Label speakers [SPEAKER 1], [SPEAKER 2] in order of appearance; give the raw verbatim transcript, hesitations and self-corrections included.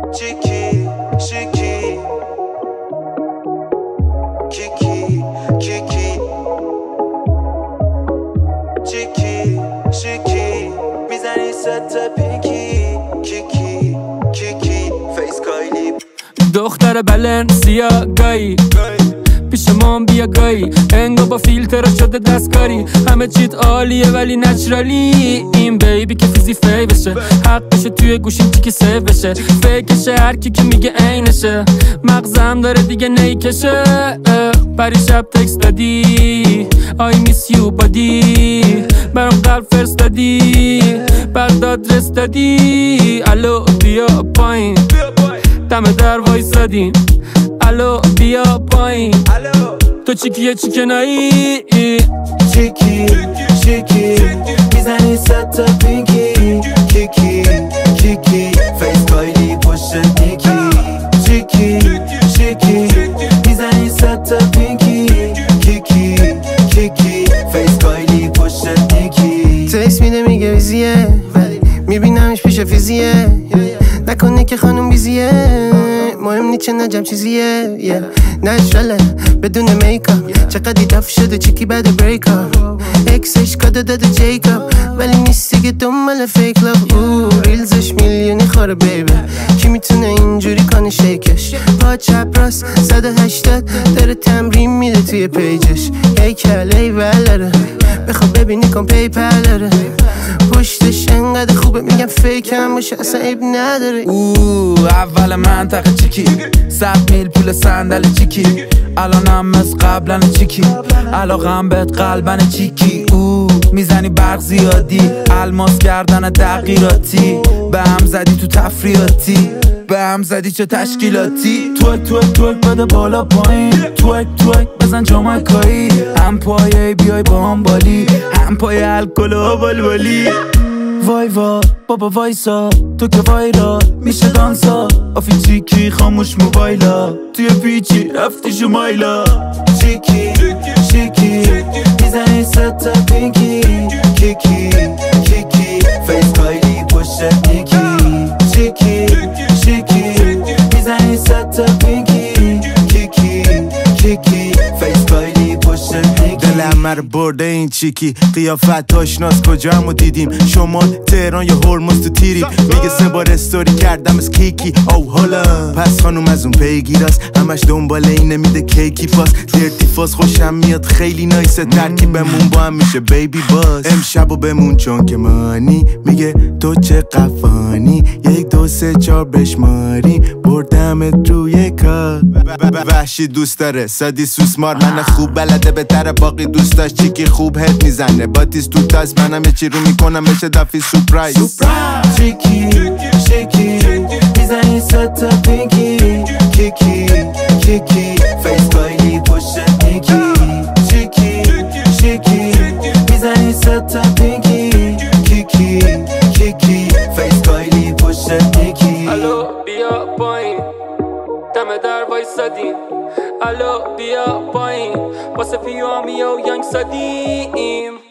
[SPEAKER 1] چیکی چیکی کیکی کیکی چیکی چیکی میزنی ست پینکی کیکی کیکی فیس کایلی
[SPEAKER 2] دختر بلنسیا گایی پیش مام بیا گایی انگا با فیلتر شده دستکاری همه چیت عالیه ولی نچرالی این بیبی که فیزی فی بشه حقشه توی گوشیم چی که سیف بشه فیکشه هر کی که میگه عینشه مغزم داره دیگه نیکشه پری شب تکست دادی I miss you بادی برام قلب فرستادی بعد آدرس دادی الو بیا پایین دم در وایسادیم الو بیا پایین تو چیکیه چیکنایی
[SPEAKER 1] چیکی چیکی میزنی ست تا پینکی کیکی کیکی فیس کایلی پشت نیکی چیکی چیکی میزنی ست تا پینکی کیکی کیکی فیس کایلی پشت نیکی
[SPEAKER 3] تکس میده میگه ویزیه میبینمش پیش فیزیه نکنه که خانم بیزیه مهم نی چه نجم چیزیه yeah. نجرله بدون میکاپ چقدر دف شده چیکی بعد بریکاپ اکسش کاده داده جیکاپ ولی نیست دیگه دنبال فیک لاف او ریلزش میلیونی خوره بیبه کی میتونه اینجوری کنه شیکش پا چپ راست صد و هشتاد داره تمرین میده توی پیجش ای کله ولره بخواب ببینی کن پیپر داره پشتش انقدر خوبه میگم فیک هم باشه اصلا عیب نداره
[SPEAKER 4] او اول منطقه چیکی صد میل پول صندل چیکی الانم مثل قبلن چیکی علاقم بهت قلبن چیکی او میزنی برق زیادی الماس گردن تغییراتی به هم زدی تو تفریاتی به هم زدی چه تشکیلاتی توک توک توک بده بالا پایین توک توک بزن جامعکایی هم پایه بیای با هم بالی هم پای الکل و بلبلی وای وای بابا وایسا تو که وایرا میشه دانسا آفی چیکی خاموش موبایلا توی پیچی رفتی شمایلا
[SPEAKER 1] چیکی چیکی میزنی ست تا پینکی کیکی کیکی فیس کایلی پشت نیکی چیکی چیکی میزنی ست تا پینکی کیکی کیکی فیس کایلی پشت نیکی
[SPEAKER 5] دلم مر برده این چیکی قیافت آشناس کجا همو دیدیم شما تهران یا هرمز تو تیری میگه سه بار استوری کردم از کیکی او حالا پس خانوم از اون پیگیراست همش دنبال اینه میده کیکی پاس درتی فاس خوشم میاد خیلی نایسه ترکیبمون با هم میشه بیبی باز امشبو بمون چون که مانی میگه تو چه قفانی یک دو سه چار بشماری بردمت روی کار وحشی دوست داره سادی سوسمار من خوب بلده بهتره باقی دوست داشت چیکی خوب هد میزنه باتیس تو تاس منم یه چی رو میکنم مثل دفی سورپرایز
[SPEAKER 1] چیکی چیکی میزنی ست تا پینکی کیکی کیکی فیس کایلی پشت نیکی چیکی چیکی میزنی ست تا پینکی کیکی کیکی فیس کایلی پشت نیکی
[SPEAKER 2] الو بیا پایین دم در وایسادیم الو بیا پایین واسه پیامی و ینگ سادیم